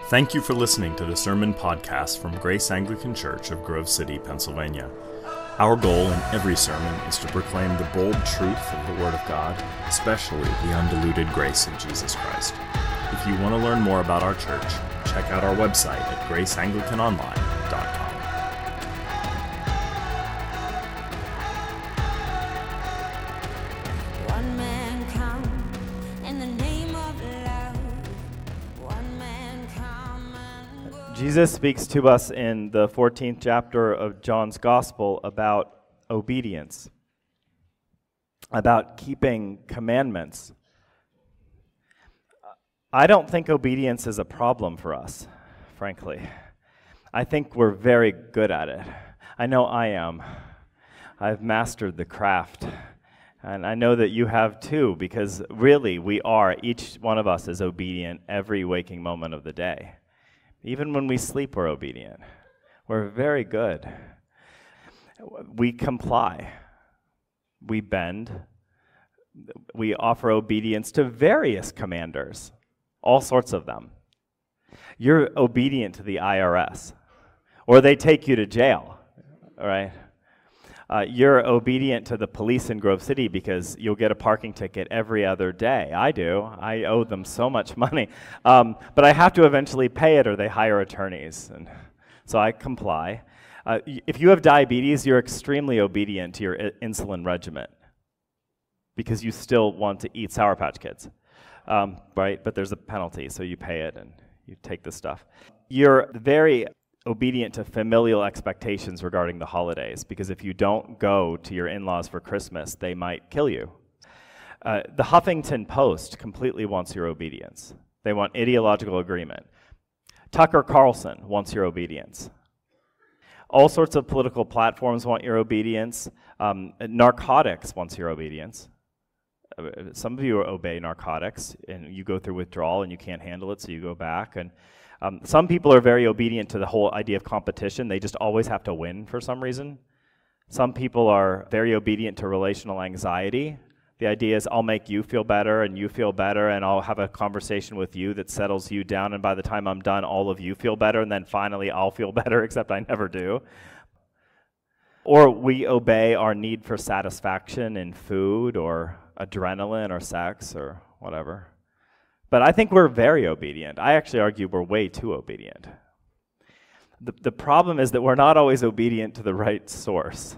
Thank you for listening to the sermon podcast from Grace Anglican Church of Grove City, Pennsylvania. Our goal in every sermon is to proclaim the bold truth of the Word of God, especially the undiluted grace of Jesus Christ. If you want to learn more about our church, check out our website at graceanglicanonline.com. Jesus speaks to us in the 14th chapter of John's Gospel about obedience, about keeping commandments. I don't think obedience is a problem for us, frankly. I think we're very good at it. I know I am. I've mastered the craft. And I know that you have too, because really we are, each one of us is obedient every waking moment of the day. Even when we sleep, we're obedient. We're very good. We comply. We bend. We offer obedience to various commanders, all sorts of them. You're obedient to the IRS, or they take you to jail, all right? You're obedient to the police in Grove City because you'll get a parking ticket every other day. I do. I owe them so much money. But I have to eventually pay it or they hire attorneys. And so I comply. If you have diabetes, you're extremely obedient to your insulin regimen because you still want to eat Sour Patch Kids, right? But there's a penalty, so you pay it and you take the stuff. You're very obedient to familial expectations regarding the holidays, because if you don't go to your in-laws for Christmas, they might kill you. The Huffington Post completely wants your obedience. They want ideological agreement. Tucker Carlson wants your obedience. All sorts of political platforms want your obedience. Narcotics wants your obedience. Some of you obey narcotics, and you go through withdrawal, and you can't handle it, so you go back. And some people are very obedient to the whole idea of competition. They just always have to win for some reason. Some people are very obedient to relational anxiety. The idea is I'll make you feel better and you feel better, and I'll have a conversation with you that settles you down, and by the time I'm done, all of you feel better, and then finally I'll feel better, except I never do. Or we obey our need for satisfaction in food or adrenaline or sex or whatever. But I think we're very obedient. I actually argue we're way too obedient. The problem is that we're not always obedient to the right source.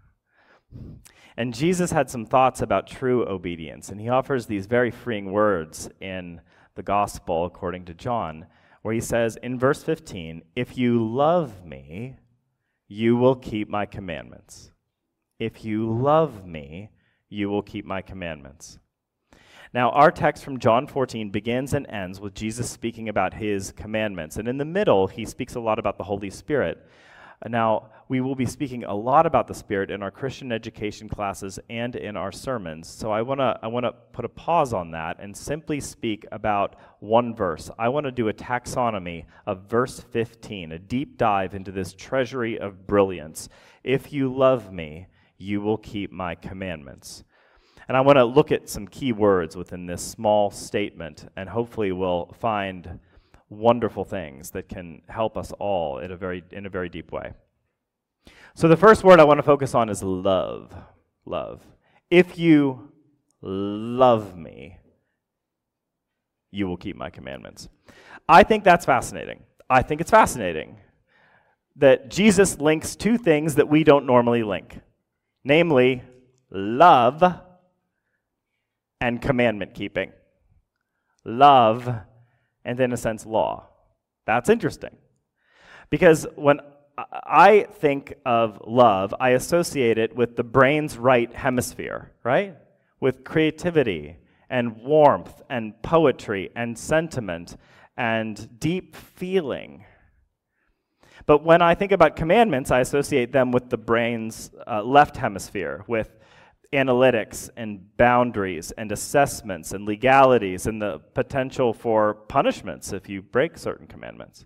And Jesus had some thoughts about true obedience, and he offers these very freeing words in the gospel according to John, where he says in verse 15, "If you love me, you will keep my commandments. If you love me, you will keep my commandments." Now, our text from John 14 begins and ends with Jesus speaking about his commandments. And in the middle, he speaks a lot about the Holy Spirit. Now, we will be speaking a lot about the Spirit in our Christian education classes and in our sermons. So I want to put a pause on that and simply speak about one verse. I want to do a taxonomy of verse 15, a deep dive into this treasury of brilliance. If you love me, you will keep my commandments. And I want to look at some key words within this small statement, and hopefully we'll find wonderful things that can help us all in a very deep way. So the first word I want to focus on is love. Love. If you love me, you will keep my commandments. I think that's fascinating. I think it's fascinating that Jesus links two things that we don't normally link, namely love and commandment keeping. Love and, in a sense, law. That's interesting. Because when I think of love, I associate it with the brain's right hemisphere, right? With creativity and warmth and poetry and sentiment and deep feeling. But when I think about commandments, I associate them with the brain's left hemisphere, with analytics and boundaries and assessments and legalities and the potential for punishments if you break certain commandments.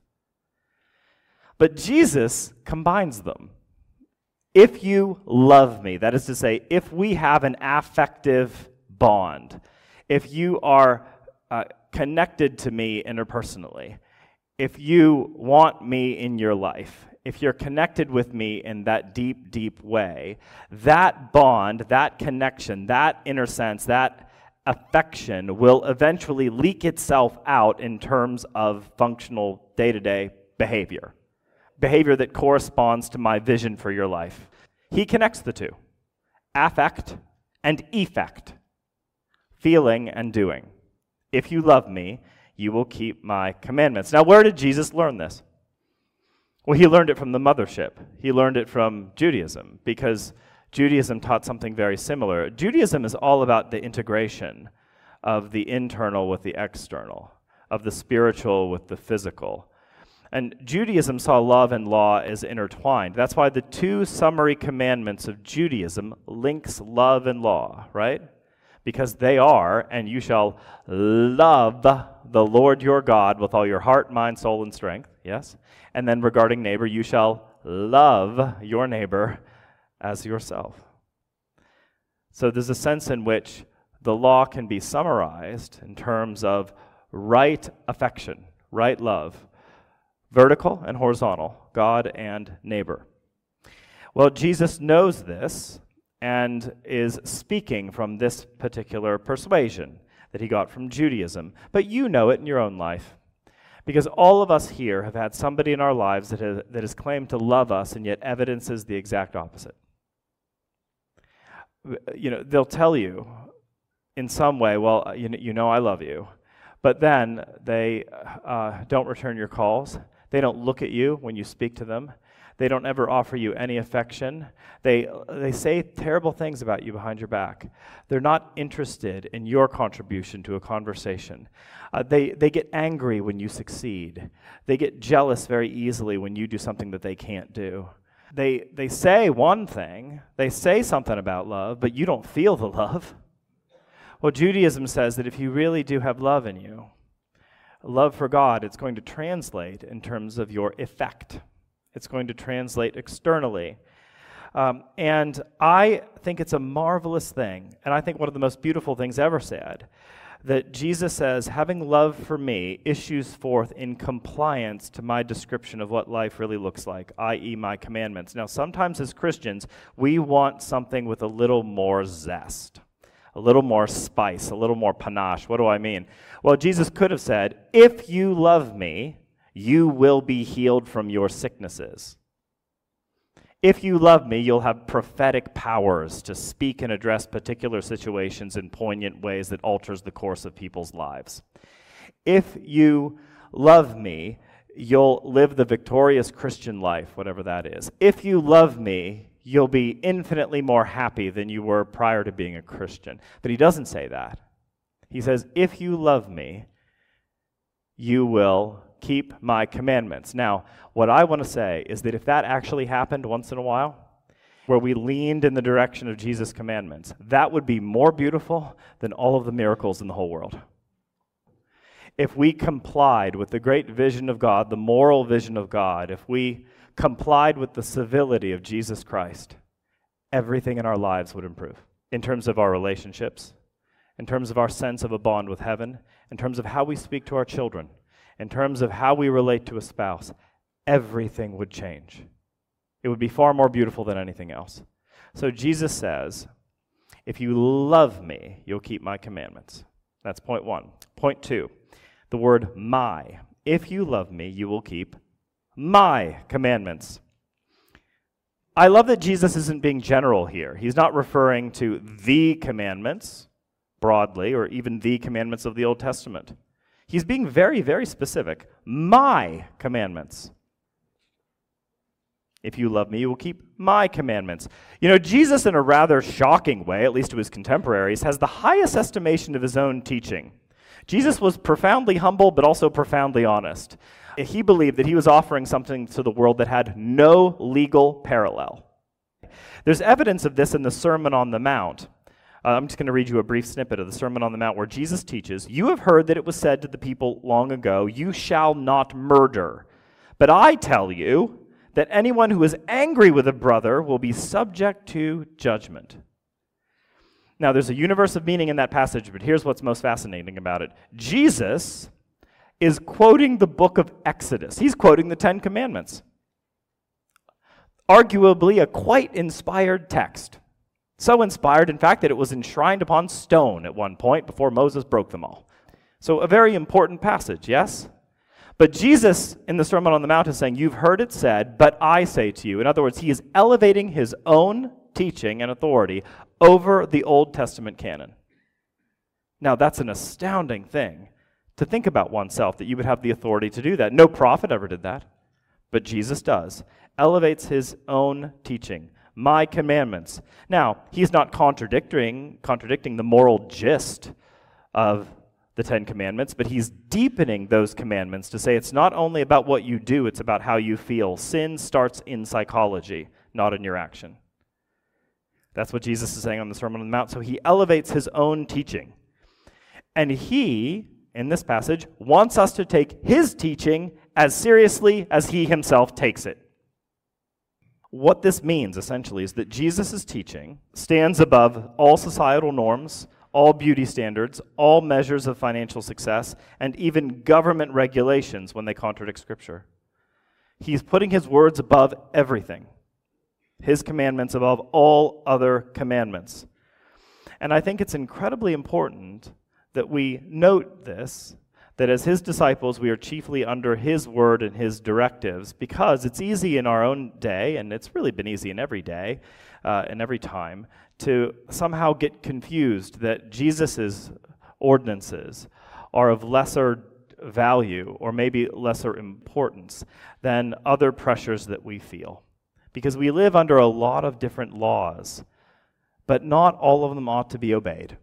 But Jesus combines them. If you love me, that is to say, if we have an affective bond, if you are connected to me interpersonally, if you want me in your life, if you're connected with me in that deep, deep way, that bond, that connection, that inner sense, that affection will eventually leak itself out in terms of functional day-to-day behavior. Behavior that corresponds to my vision for your life. He connects the two. Affect and effect. Feeling and doing. If you love me, you will keep my commandments. Now, where did Jesus learn this? Well, he learned it from the mothership. He learned it from Judaism, because Judaism taught something very similar. Judaism is all about the integration of the internal with the external, of the spiritual with the physical. And Judaism saw love and law as intertwined. That's why the two summary commandments of Judaism links love and law, right? Because they are, and you shall love the Lord your God with all your heart, mind, soul, and strength, yes? And then regarding neighbor, you shall love your neighbor as yourself. So there's a sense in which the law can be summarized in terms of right affection, right love, vertical and horizontal, God and neighbor. Well, Jesus knows this and is speaking from this particular persuasion that he got from Judaism. But you know it in your own life, because all of us here have had somebody in our lives that has claimed to love us and yet evidences the exact opposite. You know, they'll tell you in some way, well, you know I love you, but then they don't return your calls. They don't look at you when you speak to them. They don't ever offer you any affection. They say terrible things about you behind your back. They're not interested in your contribution to a conversation. They get angry when you succeed. They get jealous very easily when you do something that they can't do. They say one thing, they say something about love, but you don't feel the love. Well, Judaism says that if you really do have love in you, love for God, it's going to translate in terms of your effect. It's going to translate externally. And I think it's a marvelous thing, and I think one of the most beautiful things ever said, that Jesus says, having love for me issues forth in compliance to my description of what life really looks like, i.e. my commandments. Now, sometimes as Christians, we want something with a little more zest, a little more spice, a little more panache. What do I mean? Well, Jesus could have said, if you love me, you will be healed from your sicknesses. If you love me, you'll have prophetic powers to speak and address particular situations in poignant ways that alters the course of people's lives. If you love me, you'll live the victorious Christian life, whatever that is. If you love me, you'll be infinitely more happy than you were prior to being a Christian. But he doesn't say that. He says, if you love me, you will keep my commandments. Now, what I want to say is that if that actually happened once in a while, where we leaned in the direction of Jesus' commandments, that would be more beautiful than all of the miracles in the whole world. If we complied with the great vision of God, the moral vision of God, if we complied with the civility of Jesus Christ, everything in our lives would improve. In terms of our relationships, in terms of our sense of a bond with heaven, in terms of how we speak to our children, in terms of how we relate to a spouse, everything would change. It would be far more beautiful than anything else. So Jesus says, if you love me, you'll keep my commandments. That's point one. Point two, the word my. If you love me, you will keep my commandments. I love that Jesus isn't being general here. He's not referring to the commandments broadly, or even the commandments of the Old Testament. He's being very, very specific. My commandments. If you love me, you will keep my commandments. You know, Jesus, in a rather shocking way, at least to his contemporaries, has the highest estimation of his own teaching. Jesus was profoundly humble, but also profoundly honest. He believed that he was offering something to the world that had no legal parallel. There's evidence of this in the Sermon on the Mount. I'm just going to read you a brief snippet of the Sermon on the Mount where Jesus teaches, "You have heard that it was said to the people long ago, 'You shall not murder.' But I tell you that anyone who is angry with a brother will be subject to judgment." Now, there's a universe of meaning in that passage, but here's what's most fascinating about it. Jesus is quoting the book of Exodus. He's quoting the Ten Commandments. Arguably a quite inspired text. So inspired, in fact, that it was enshrined upon stone at one point before Moses broke them all. So a very important passage, yes? But Jesus, in the Sermon on the Mount, is saying, you've heard it said, but I say to you. In other words, he is elevating his own teaching and authority over the Old Testament canon. Now, that's an astounding thing to think about oneself, that you would have the authority to do that. No prophet ever did that, but Jesus does. Elevates his own teaching. My commandments. Now, he's not contradicting the moral gist of the Ten Commandments, but he's deepening those commandments to say it's not only about what you do, it's about how you feel. Sin starts in psychology, not in your action. That's what Jesus is saying on the Sermon on the Mount. So he elevates his own teaching. And he, in this passage, wants us to take his teaching as seriously as he himself takes it. What this means, essentially, is that Jesus' teaching stands above all societal norms, all beauty standards, all measures of financial success, and even government regulations when they contradict Scripture. He's putting his words above everything, his commandments above all other commandments. And I think it's incredibly important that we note this, that as his disciples, we are chiefly under his word and his directives, because it's easy in our own day, and it's really been easy in every day and every time, to somehow get confused that Jesus' ordinances are of lesser value or maybe lesser importance than other pressures that we feel. Because we live under a lot of different laws, but not all of them ought to be obeyed.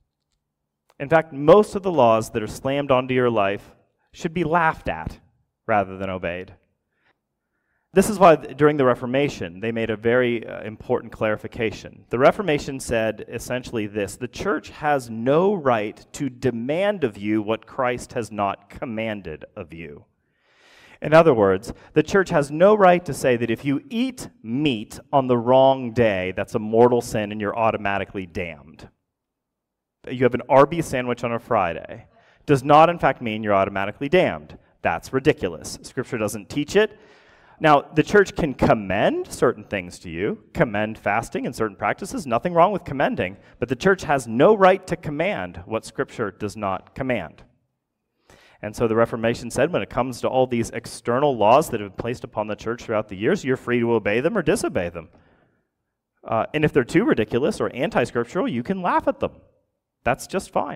In fact, most of the laws that are slammed onto your life should be laughed at rather than obeyed. This is why during the Reformation, they made a very important clarification. The Reformation said essentially this: the church has no right to demand of you what Christ has not commanded of you. In other words, the church has no right to say that if you eat meat on the wrong day, that's a mortal sin and you're automatically damned. You have an Arby's sandwich on a Friday does not, in fact, mean you're automatically damned. That's ridiculous. Scripture doesn't teach it. Now, the church can commend certain things to you, commend fasting and certain practices, nothing wrong with commending, but the church has no right to command what Scripture does not command. And so the Reformation said when it comes to all these external laws that have been placed upon the church throughout the years, you're free to obey them or disobey them. And if they're too ridiculous or anti-scriptural, you can laugh at them. That's just fine.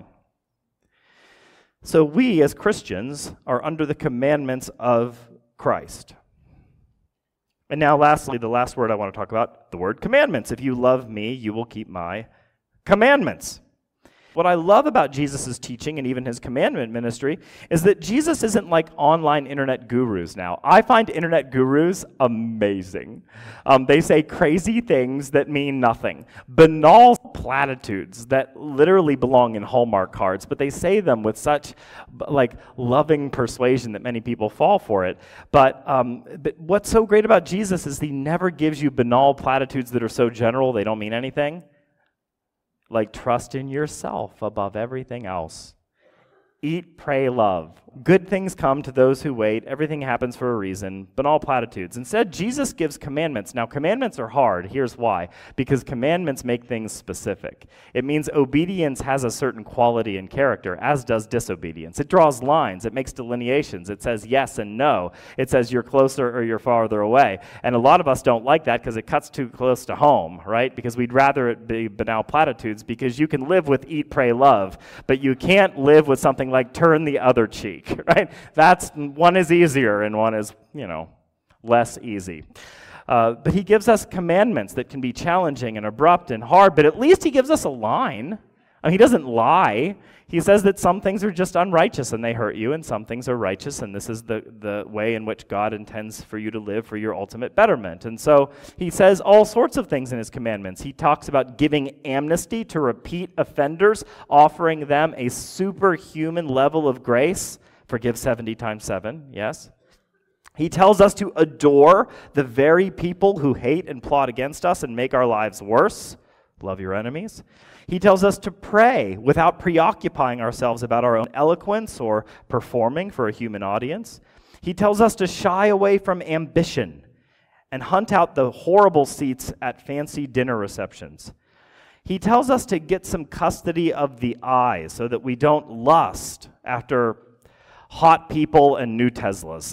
So we, as Christians, are under the commandments of Christ. And now, lastly, the last word I want to talk about, the word commandments. If you love me, you will keep my commandments. What I love about Jesus' teaching and even his commandment ministry is that Jesus isn't like online internet gurus now. I find internet gurus amazing. They say crazy things that mean nothing. Banal platitudes that literally belong in Hallmark cards, but they say them with such loving persuasion that many people fall for it. But what's so great about Jesus is he never gives you banal platitudes that are so general they don't mean anything. Like trust in yourself above everything else. Eat, pray, love. Good things come to those who wait. Everything happens for a reason. Banal platitudes. Instead, Jesus gives commandments. Now, commandments are hard. Here's why. Because commandments make things specific. It means obedience has a certain quality and character, as does disobedience. It draws lines. It makes delineations. It says yes and no. It says you're closer or you're farther away. And a lot of us don't like that because it cuts too close to home, right? Because we'd rather it be banal platitudes, because you can live with eat, pray, love, but you can't live with something like turn the other cheek, right? That's one is easier and one is, less easy. But he gives us commandments that can be challenging and abrupt and hard, but at least he gives us a line. He doesn't lie. He says that some things are just unrighteous and they hurt you, and some things are righteous, and this is the way in which God intends for you to live for your ultimate betterment. And so he says all sorts of things in his commandments. He talks about giving amnesty to repeat offenders, offering them a superhuman level of grace. Forgive 70 times 7, yes. He tells us to adore the very people who hate and plot against us and make our lives worse. love your enemies. He tells us to pray without preoccupying ourselves about our own eloquence or performing for a human audience. He tells us to shy away from ambition and hunt out the horrible seats at fancy dinner receptions. He tells us to get some custody of the eyes so that we don't lust after hot people and new Teslas.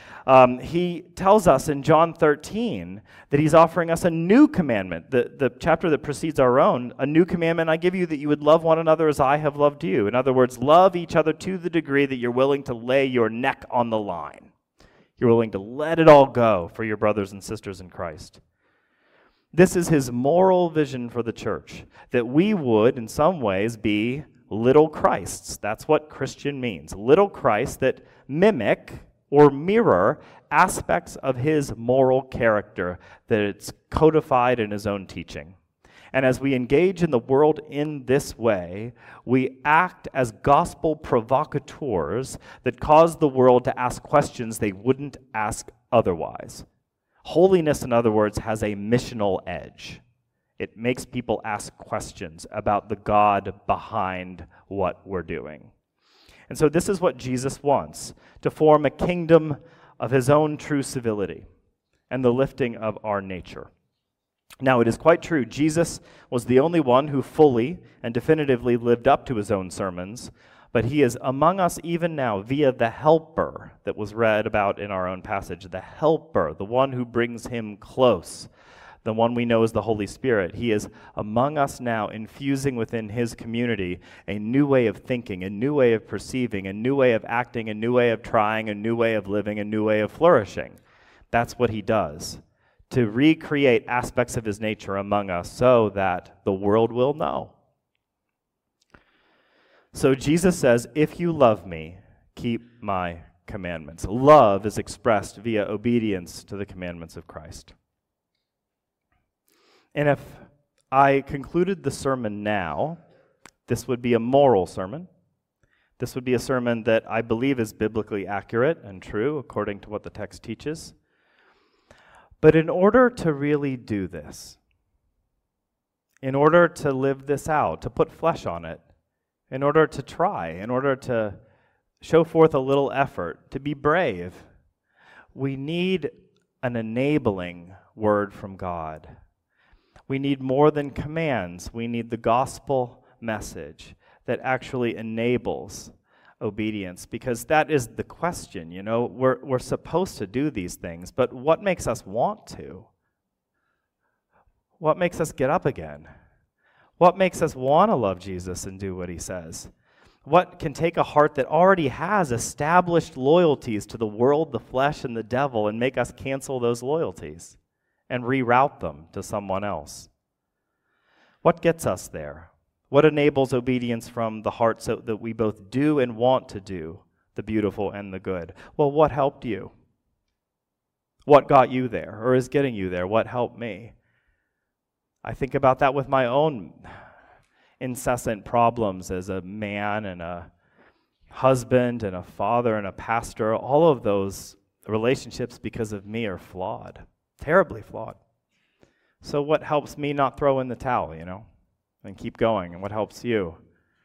He tells us in John 13 that he's offering us a new commandment, the chapter that precedes our own. A new commandment I give you, that you would love one another as I have loved you. In other words, love each other to the degree that you're willing to lay your neck on the line. You're willing to let it all go for your brothers and sisters in Christ. This is his moral vision for the church, that we would, in some ways, be little Christs. That's what Christian means. Little Christs that mimic or mirror aspects of his moral character that it's codified in his own teaching. And as we engage in the world in this way, we act as gospel provocateurs that cause the world to ask questions they wouldn't ask otherwise. Holiness, in other words, has a missional edge. It makes people ask questions about the God behind what we're doing. And so this is what Jesus wants, to form a kingdom of his own true civility and the lifting of our nature. Now, it is quite true, Jesus was the only one who fully and definitively lived up to his own sermons, but he is among us even now via the Helper that was read about in our own passage. The Helper, the one who brings him close, the one we know as the Holy Spirit. He is among us now, infusing within his community a new way of thinking, a new way of perceiving, a new way of acting, a new way of trying, a new way of living, a new way of flourishing. That's what he does, to recreate aspects of his nature among us so that the world will know. So Jesus says, if you love me, keep my commandments. Love is expressed via obedience to the commandments of Christ. And if I concluded the sermon now, this would be a moral sermon. This would be a sermon that I believe is biblically accurate and true according to what the text teaches. But in order to really do this, in order to live this out, to put flesh on it, in order to try, in order to show forth a little effort, to be brave, we need an enabling word from God. We need more than commands. We need the gospel message that actually enables obedience, because that is the question. You know, we're supposed to do these things, but what makes us want to? What makes us get up again? What makes us want to love Jesus and do what he says? What can take a heart that already has established loyalties to the world, the flesh, and the devil and make us cancel those loyalties and reroute them to someone else? What gets us there? What enables obedience from the heart so that we both do and want to do the beautiful and the good? Well, what helped you? What got you there or is getting you there? What helped me? I think about that with my own incessant problems as a man and a husband and a father and a pastor. All of those relationships because of me are flawed, terribly flawed. So what helps me not throw in the towel, and keep going? And what helps you?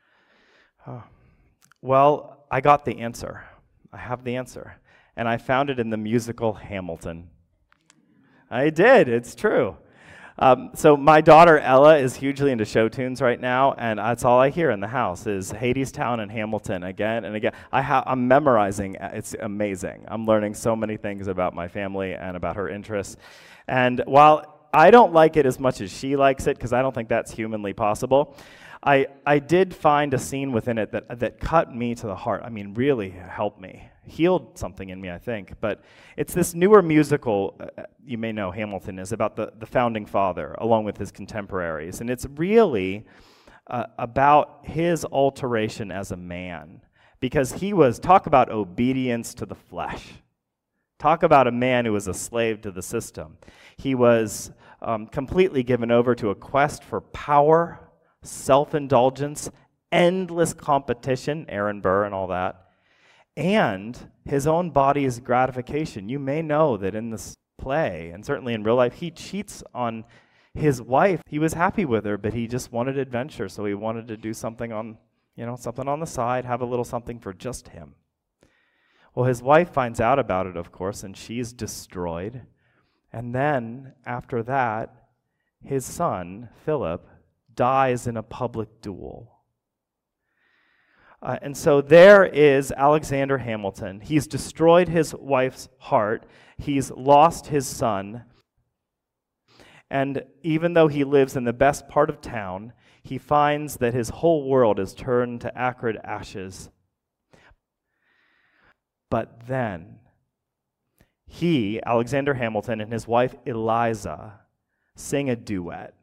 Well, I got the answer. I have the answer. And I found it in the musical Hamilton. I did. It's true. So my daughter Ella is hugely into show tunes right now, and that's all I hear in the house is Hadestown and Hamilton again and again. I'm memorizing. It's amazing. I'm learning so many things about my family and about her interests. And while I don't like it as much as she likes it, because I don't think that's humanly possible, I did find a scene within it that cut me to the heart. I mean, really helped me. Healed something in me, I think. But it's this newer musical, you may know Hamilton, is about the founding father, along with his contemporaries. And it's really about his alteration as a man. Because talk about obedience to the flesh. Talk about a man who was a slave to the system. He was completely given over to a quest for power, self-indulgence, endless competition, Aaron Burr and all that, and his own body's gratification. You may know that in this play, and certainly in real life, he cheats on His wife, he was happy with her, but he just wanted adventure, so he wanted to do something on, something on the side, have a little something for just him. Well, his wife finds out about it, of course, and she's destroyed. And then, after that, his son, Philip, dies in a public duel. And so there is Alexander Hamilton. He's destroyed his wife's heart. He's lost his son. And even though he lives in the best part of town, he finds that his whole world is turned to acrid ashes. But then, he, Alexander Hamilton, and his wife Eliza sing a duet.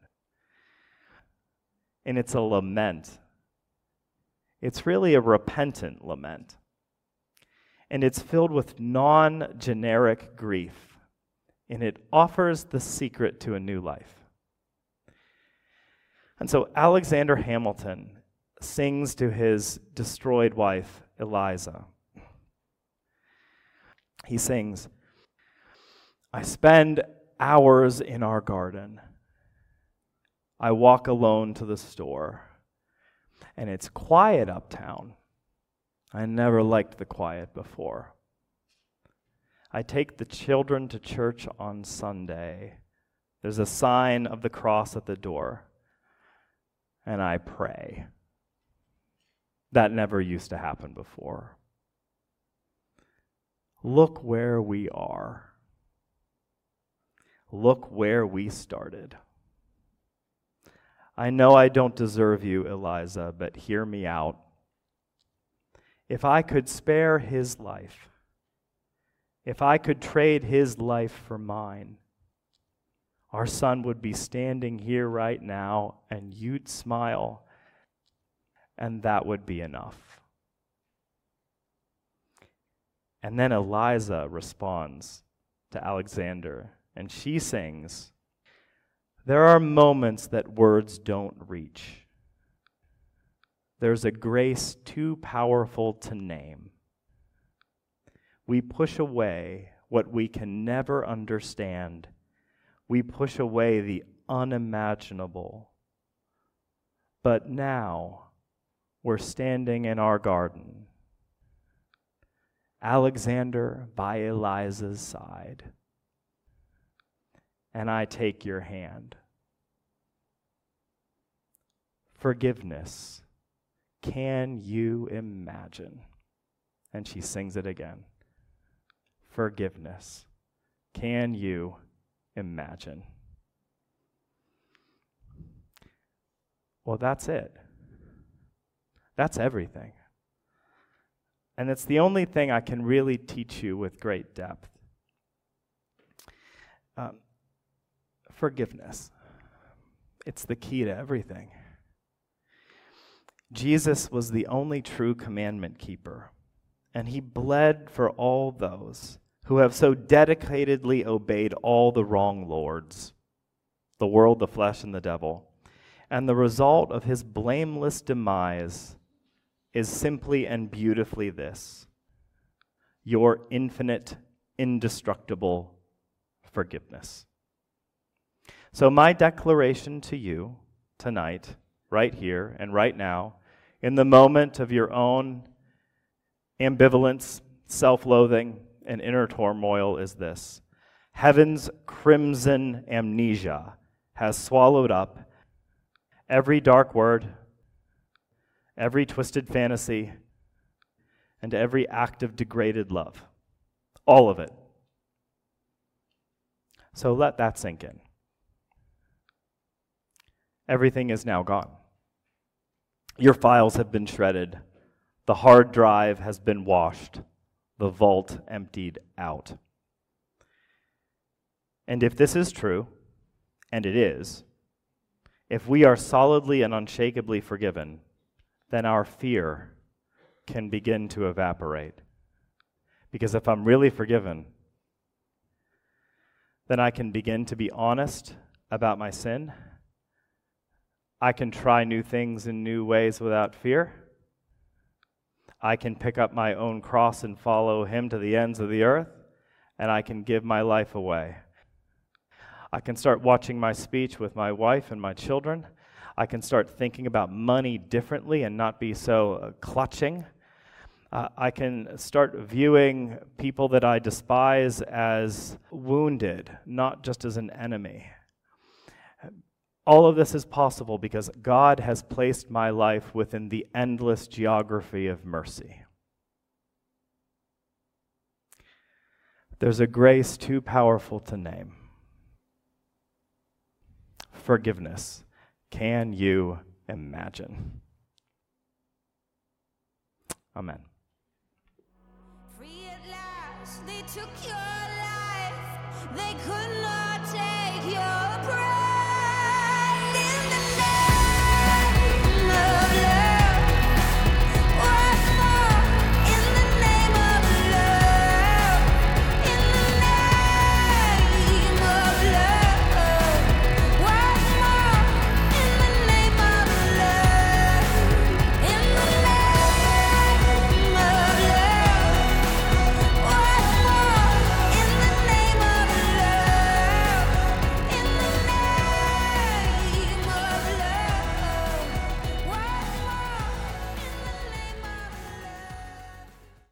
And it's a lament. It's really a repentant lament. And it's filled with non-generic grief. And it offers the secret to a new life. And so Alexander Hamilton sings to his destroyed wife, Eliza. He sings, "I spend hours in our garden. I walk alone to the store. And it's quiet uptown. I never liked the quiet before. I take the children to church on Sunday. There's a sign of the cross at the door. And I pray." That never used to happen before. Look where we are. Look where we started. I know I don't deserve you, Eliza, but hear me out. If I could spare his life, if I could trade his life for mine, our son would be standing here right now, and you'd smile, and that would be enough. And then Eliza responds to Alexander, and she sings, "There are moments that words don't reach. There's a grace too powerful to name. We push away what we can never understand. We push away the unimaginable. But now we're standing in our garden, Alexander by Eliza's side. And I take your hand. Forgiveness. Can you imagine?" And she sings it again. Forgiveness. Can you imagine? Well, that's it. That's everything. And it's the only thing I can really teach you with great depth. Forgiveness. It's the key to everything. Jesus was the only true commandment keeper, and he bled for all those who have so dedicatedly obeyed all the wrong lords, the world, the flesh, and the devil. And the result of his blameless demise is simply and beautifully this: your infinite, indestructible forgiveness. So my declaration to you tonight, right here and right now, in the moment of your own ambivalence, self-loathing, and inner turmoil is this: heaven's crimson amnesia has swallowed up every dark word, every twisted fantasy, and every act of degraded love. All of it. So let that sink in. Everything is now gone. Your files have been shredded. The hard drive has been washed. The vault emptied out. And if this is true, and it is, if we are solidly and unshakably forgiven, then our fear can begin to evaporate. Because if I'm really forgiven, then I can begin to be honest about my sin. I can try new things in new ways without fear. I can pick up my own cross and follow him to the ends of the earth, and I can give my life away. I can start watching my speech with my wife and my children. I can start thinking about money differently and not be so clutching. I can start viewing people that I despise as wounded, not just as an enemy. All of this is possible because God has placed my life within the endless geography of mercy. There's a grace too powerful to name. Forgiveness. Can you imagine? Amen. Free at last, they took your life. They could